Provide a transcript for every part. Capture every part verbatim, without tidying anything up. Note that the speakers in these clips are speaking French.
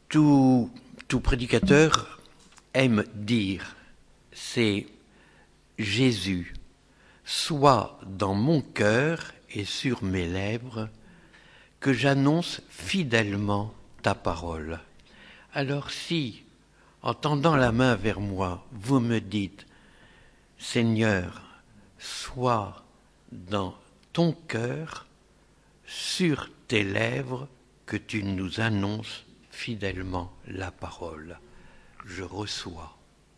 Tout, tout prédicateur aime dire, c'est Jésus, soit dans mon cœur et sur mes lèvres, que j'annonce fidèlement ta parole. Alors si, en tendant la main vers moi, vous me dites, Seigneur, sois dans ton cœur, sur tes lèvres, que tu nous annonces fidèlement la parole. Je reçois.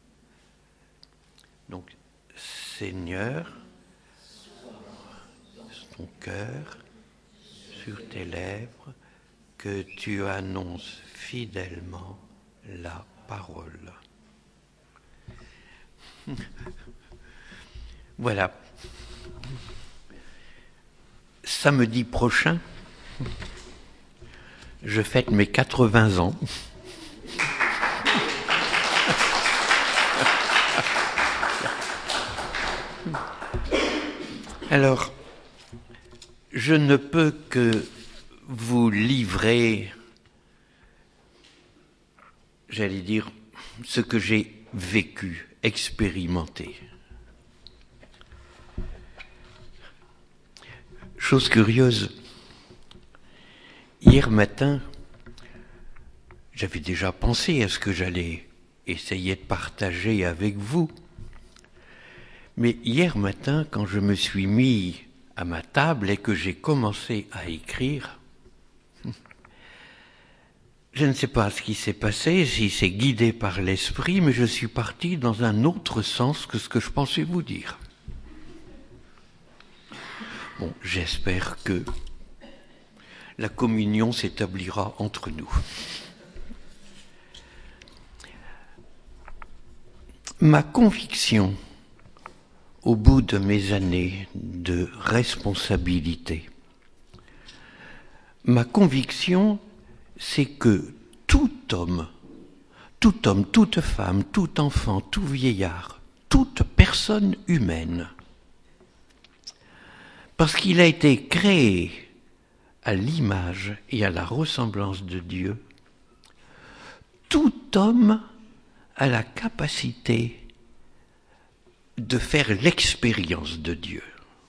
Donc, Seigneur, ton cœur, sur tes lèvres, que tu annonces fidèlement la parole. Voilà. Samedi prochain, je fête mes quatre-vingts ans. Alors, je ne peux que vous livrer, j'allais dire, ce que j'ai vécu, expérimenté. Chose curieuse, hier matin, j'avais déjà pensé à ce que j'allais essayer de partager avec vous. Mais hier matin, quand je me suis mis à ma table et que j'ai commencé à écrire, je ne sais pas ce qui s'est passé, si c'est guidé par l'esprit, mais je suis parti dans un autre sens que ce que je pensais vous dire. Bon, j'espère que la communion s'établira entre nous. Ma conviction, au bout de mes années de responsabilité, ma conviction, c'est que tout homme, tout homme, toute femme, tout enfant, tout vieillard, toute personne humaine, parce qu'il a été créé à l'image et à la ressemblance de Dieu, tout homme a la capacité de faire l'expérience de Dieu.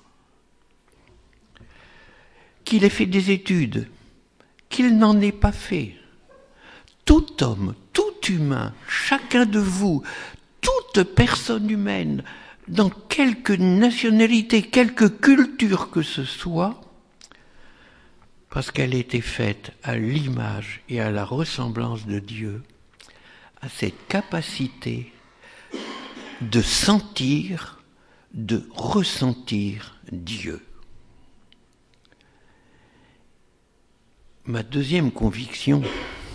Qu'il ait fait des études, qu'il n'en ait pas fait. Tout homme, tout humain, chacun de vous, toute personne humaine, dans quelque nationalité, quelque culture que ce soit, parce qu'elle a été faite à l'image et à la ressemblance de Dieu, a cette capacité de sentir, de ressentir Dieu. Ma deuxième conviction,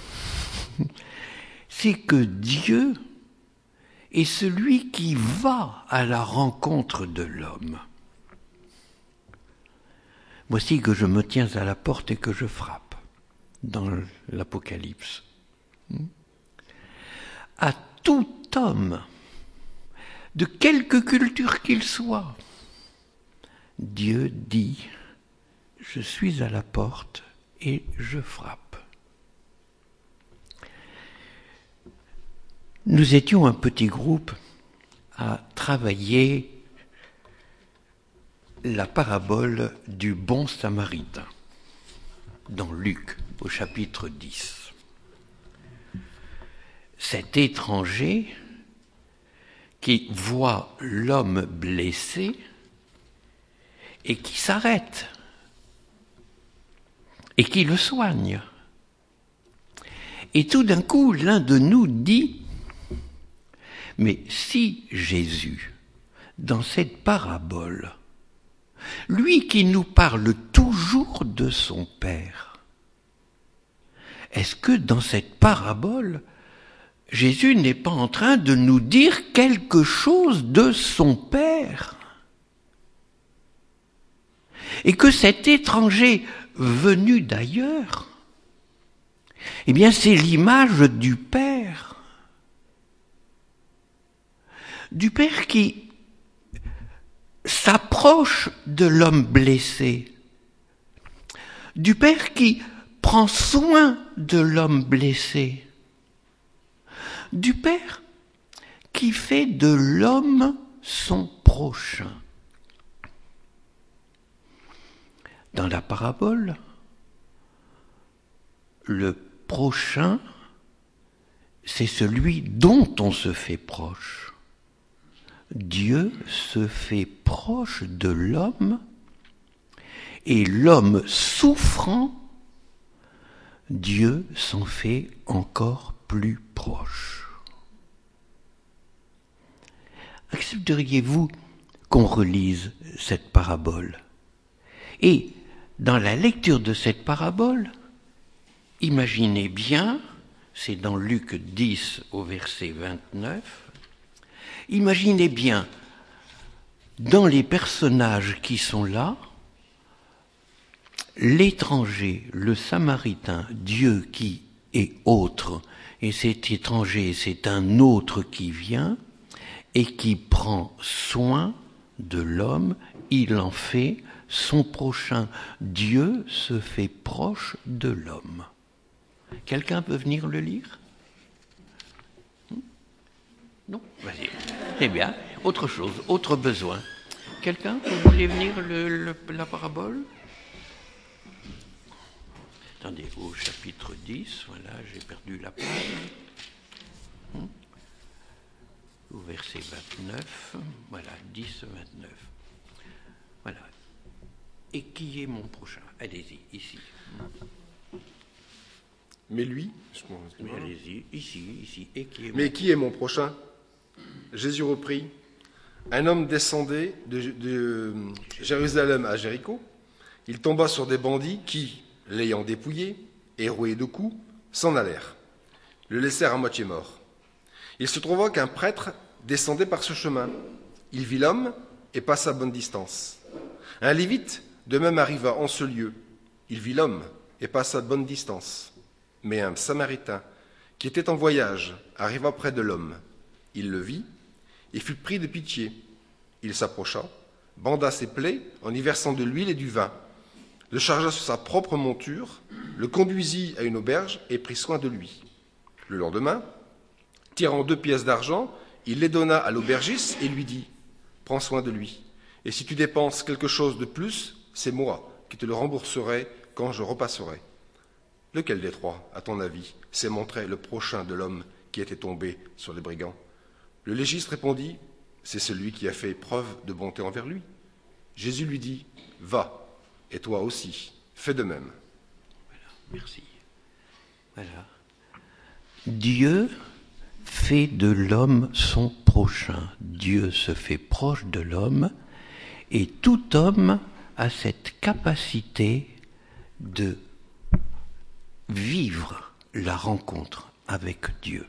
c'est que Dieu est celui qui va à la rencontre de l'homme. Voici que je me tiens à la porte et que je frappe, dans l'Apocalypse. À tout homme, de quelque culture qu'il soit, Dieu dit, je suis à la porte et je frappe. Nous étions un petit groupe à travailler la parabole du bon samaritain dans Luc au chapitre dix. Cet étranger qui voit l'homme blessé et qui s'arrête et qui le soigne. Et tout d'un coup, l'un de nous dit, mais si Jésus, dans cette parabole, lui qui nous parle toujours de son Père, est-ce que dans cette parabole, Jésus n'est pas en train de nous dire quelque chose de son Père? Et que cet étranger venu d'ailleurs, eh bien c'est l'image du Père. Du Père qui s'approche de l'homme blessé. Du Père qui prend soin de l'homme blessé. du Père qui fait de l'homme son prochain. Dans la parabole, le prochain, c'est celui dont on se fait proche. Dieu se fait proche de l'homme et l'homme souffrant, Dieu s'en fait encore plus proche. Accepteriez-vous qu'on relise cette parabole? Et dans la lecture de cette parabole, imaginez bien, c'est dans Luc dix au verset vingt-neuf, imaginez bien, dans les personnages qui sont là, l'étranger, le samaritain, Dieu qui est autre, et cet étranger, c'est un autre qui vient, et qui prend soin de l'homme, il en fait son prochain. Dieu se fait proche de l'homme. Quelqu'un peut venir le lire? Non? Vas-y. C'est bien. Autre chose, autre besoin. Quelqu'un, vous voulez venir le, le, la parabole? Attendez, au chapitre dix, voilà, j'ai perdu la page. Hum. Au verset vingt-neuf, voilà, dix, vingt-neuf. Voilà. Et qui est mon prochain? Allez-y, ici. Mais lui, je Mais allez-y, ici, ici. Et qui est Mais mon... qui est mon prochain? Jésus reprit. Un homme descendait de, de Jérusalem à Jéricho. Il tomba sur des bandits qui, l'ayant dépouillé et roué de coups, s'en allèrent, le laissèrent à moitié mort. Il se trouva qu'un prêtre descendait par ce chemin. Il vit l'homme et passa à bonne distance. Un lévite de même arriva en ce lieu. Il vit l'homme et passa à bonne distance. Mais un samaritain qui était en voyage arriva près de l'homme. Il le vit et fut pris de pitié. Il s'approcha, banda ses plaies en y versant de l'huile et du vin, le chargea sur sa propre monture, le conduisit à une auberge et prit soin de lui. Le lendemain, tirant deux pièces d'argent, il les donna à l'aubergiste et lui dit « Prends soin de lui, et si tu dépenses quelque chose de plus, c'est moi qui te le rembourserai quand je repasserai. » Lequel des trois, à ton avis, s'est montré le prochain de l'homme qui était tombé sur les brigands? Le légiste répondit « C'est celui qui a fait preuve de bonté envers lui. » Jésus lui dit « Va, et toi aussi, fais de même. » Voilà, merci. Voilà. Dieu fait de l'homme son prochain. Dieu se fait proche de l'homme, et tout homme a cette capacité de vivre la rencontre avec Dieu.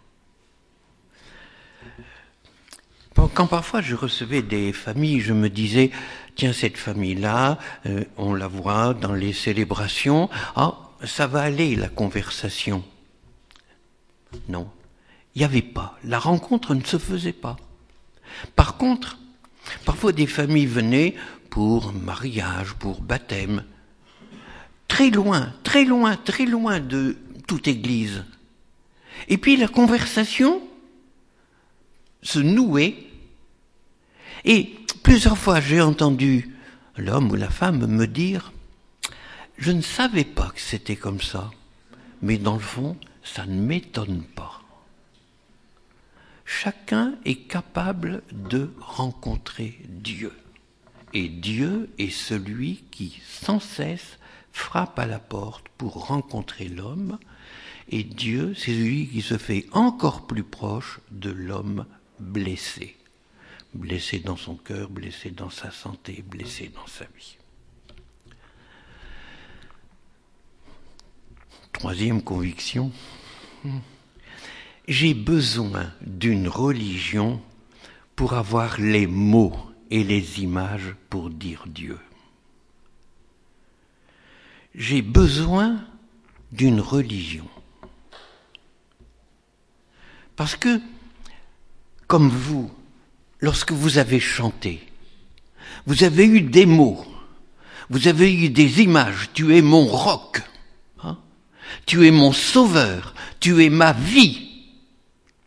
Quand parfois je recevais des familles, je me disais, tiens, cette famille-là, euh, on la voit dans les célébrations, ah, ça va aller la conversation. Non, il n'y avait pas, la rencontre ne se faisait pas. Par contre, parfois des familles venaient pour mariage, pour baptême, très loin, très loin, très loin de toute église. Et puis la conversation se nouait. Et plusieurs fois, j'ai entendu l'homme ou la femme me dire « Je ne savais pas que c'était comme ça, mais dans le fond, ça ne m'étonne pas. » Chacun est capable de rencontrer Dieu. Et Dieu est celui qui, sans cesse, frappe à la porte pour rencontrer l'homme. Et Dieu, c'est celui qui se fait encore plus proche de l'homme blessé. Blessé dans son cœur, blessé dans sa santé, blessé dans sa vie. Troisième conviction, j'ai besoin d'une religion pour avoir les mots et les images pour dire Dieu. J'ai besoin d'une religion. Parce que, comme vous, lorsque vous avez chanté, vous avez eu des mots, vous avez eu des images, tu es mon roc, hein, tu es mon sauveur, tu es ma vie.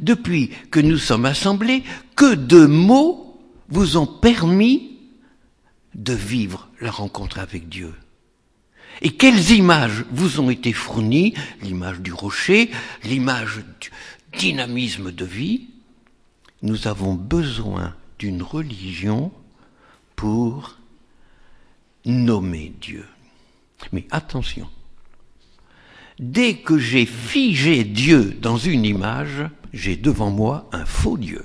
depuis que nous sommes assemblés, que de mots vous ont permis de vivre la rencontre avec Dieu. Et quelles images vous ont été fournies? L'image du rocher, l'image du dynamisme de vie. Nous avons besoin d'une religion pour nommer Dieu. Mais attention, dès que j'ai figé Dieu dans une image, j'ai devant moi un faux Dieu.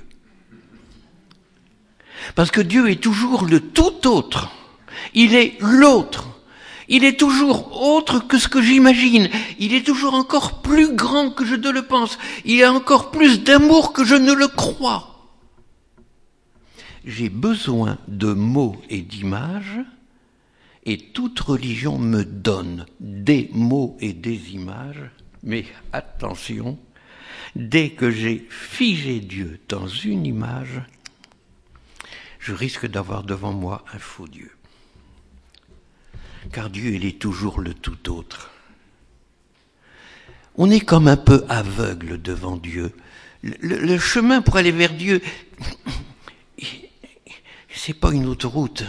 Parce que Dieu est toujours le tout autre. Il est l'autre. Il est toujours autre que ce que j'imagine. Il est toujours encore plus grand que je ne le pense. Il a encore plus d'amour que je ne le crois. J'ai besoin de mots et d'images, et toute religion me donne des mots et des images. Mais attention, dès que j'ai figé Dieu dans une image, je risque d'avoir devant moi un faux Dieu. Car Dieu, il est toujours le tout autre. On est comme un peu aveugle devant Dieu. Le, le chemin pour aller vers Dieu, c'est pas une autoroute.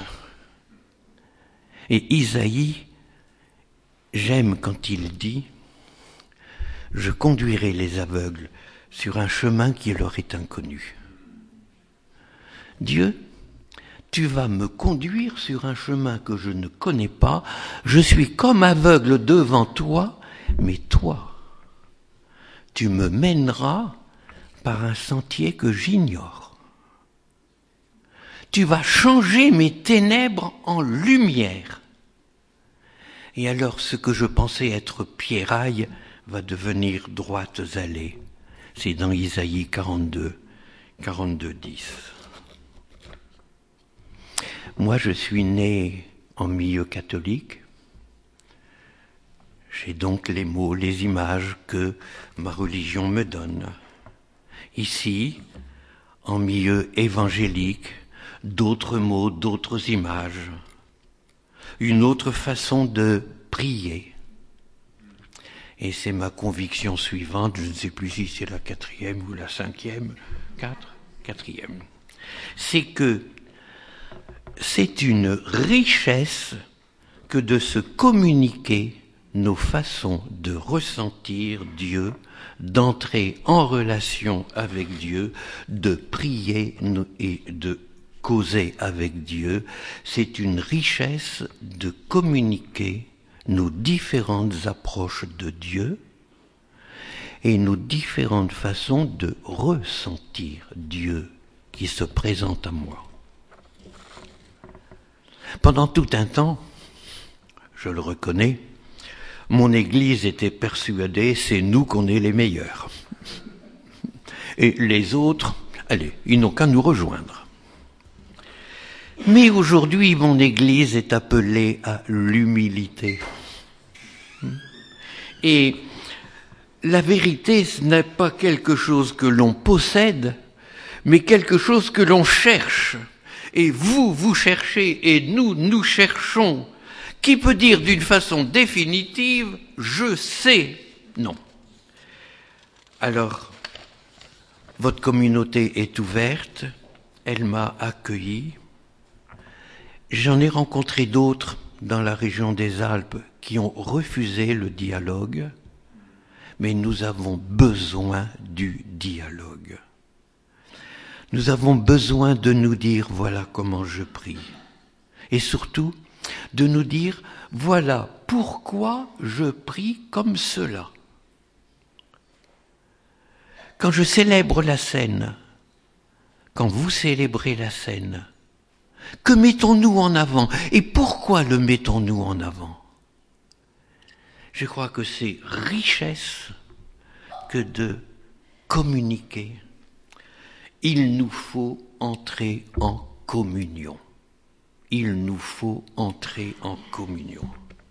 Et Isaïe, j'aime quand il dit « Je conduirai les aveugles sur un chemin qui leur est inconnu. » Dieu, tu vas me conduire sur un chemin que je ne connais pas. Je suis comme aveugle devant toi, mais toi, tu me mèneras par un sentier que j'ignore. Tu vas changer mes ténèbres en lumière. Et alors ce que je pensais être pierraille va devenir droites allées. C'est dans Isaïe quarante-deux, quarante-deux, dix. Moi, je suis né en milieu catholique. J'ai donc les mots, les images que ma religion me donne. Ici, en milieu évangélique, d'autres mots, d'autres images. Une autre façon de prier. Et c'est ma conviction suivante, je ne sais plus si c'est la quatrième ou la cinquième, quatre, quatrième. C'est que c'est une richesse que de se communiquer nos façons de ressentir Dieu, d'entrer en relation avec Dieu, de prier et de causer avec Dieu. C'est une richesse de communiquer nos différentes approches de Dieu et nos différentes façons de ressentir Dieu qui se présente à moi. Pendant tout un temps, je le reconnais, mon Église était persuadée, c'est nous qu'on est les meilleurs. Et les autres, allez, ils n'ont qu'à nous rejoindre. Mais aujourd'hui, mon Église est appelée à l'humilité. Et la vérité, ce n'est pas quelque chose que l'on possède, mais quelque chose que l'on cherche. Et vous, vous cherchez, et nous, nous cherchons. Qui peut dire d'une façon définitive, je sais? Non. Alors, votre communauté est ouverte, elle m'a accueilli. J'en ai rencontré d'autres dans la région des Alpes qui ont refusé le dialogue, mais nous avons besoin du dialogue. Nous avons besoin de nous dire, voilà comment je prie. Et surtout, de nous dire, voilà pourquoi je prie comme cela. Quand je célèbre la scène, quand vous célébrez la scène, que mettons-nous en avant? Et pourquoi le mettons-nous en avant? Je crois que c'est richesse que de communiquer. Il nous faut entrer en communion. Il nous faut entrer en communion.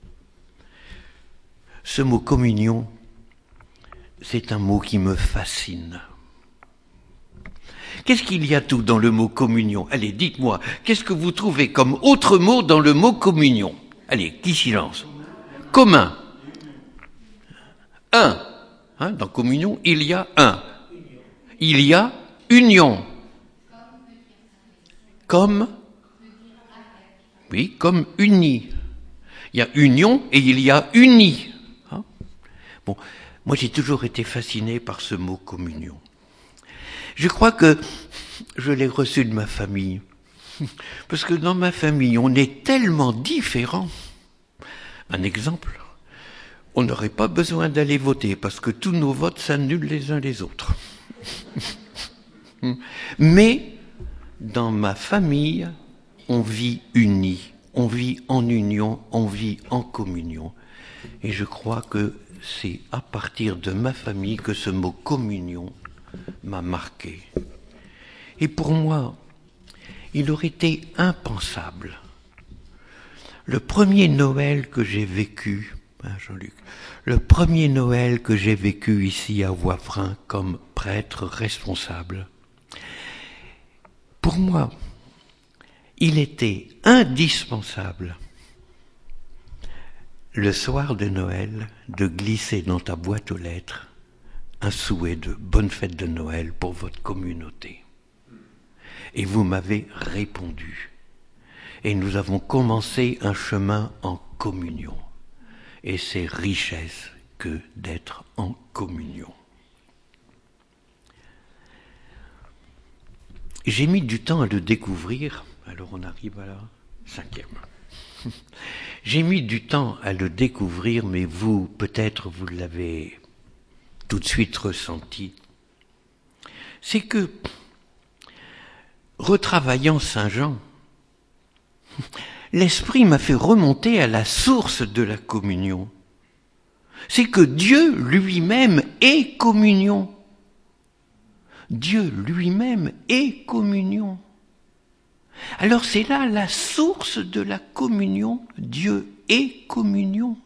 Ce mot communion, c'est un mot qui me fascine. Qu'est-ce qu'il y a tout dans le mot communion? Allez, dites-moi, qu'est-ce que vous trouvez comme autre mot dans le mot communion? Allez, qui silence? Commun. Un. Hein, dans communion, il y a un. il y a union. Comme, oui, comme uni. Il y a union et il y a uni. Hein? Bon, moi j'ai toujours été fasciné par ce mot communion. Je crois que je l'ai reçu de ma famille. Parce que dans ma famille, on est tellement différents. Un exemple, on n'aurait pas besoin d'aller voter parce que tous nos votes s'annulent les uns les autres. Mais dans ma famille, on vit unis, on vit en union, on vit en communion. Et je crois que c'est à partir de ma famille que ce mot communion m'a marqué. Et pour moi, il aurait été impensable. Le premier Noël que j'ai vécu, hein, Jean-Luc, le premier Noël que j'ai vécu ici à Wavrin comme prêtre responsable, pour moi, il était indispensable, le soir de Noël, de glisser dans ta boîte aux lettres un souhait de bonne fête de Noël pour votre communauté. Et vous m'avez répondu. Et nous avons commencé un chemin en communion. Et c'est richesse que d'être en communion. J'ai mis du temps à le découvrir, alors on arrive à la cinquième. J'ai mis du temps à le découvrir, mais vous, peut-être, vous l'avez tout de suite ressenti. C'est que, retravaillant Saint Jean, l'Esprit m'a fait remonter à la source de la communion. C'est que Dieu lui-même est communion. Dieu lui-même est communion. Alors c'est là la source de la communion. Dieu est communion.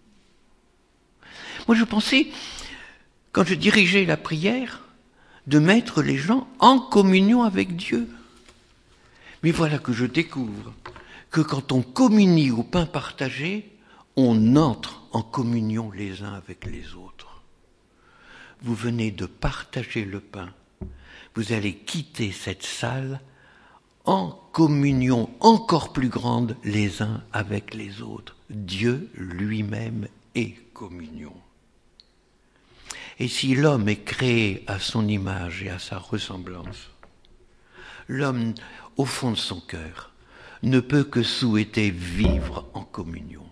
Moi je pensais, quand je dirigeais la prière, de mettre les gens en communion avec Dieu. Mais voilà que je découvre que quand on communie au pain partagé, on entre en communion les uns avec les autres. Vous venez de partager le pain. Vous allez quitter cette salle en communion encore plus grande les uns avec les autres. Dieu lui-même est communion. Et si l'homme est créé à son image et à sa ressemblance, l'homme, au fond de son cœur, ne peut que souhaiter vivre en communion.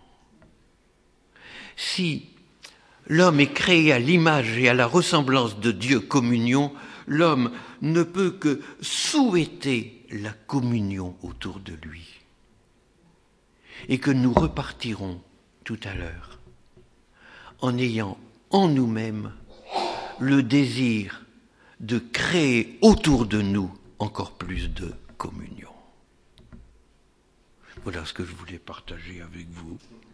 Si l'homme est créé à l'image et à la ressemblance de Dieu, communion, l'homme ne peut que souhaiter la communion autour de lui. Et que nous repartirons tout à l'heure en ayant en nous-mêmes le désir de créer autour de nous encore plus de communion. Voilà ce que je voulais partager avec vous.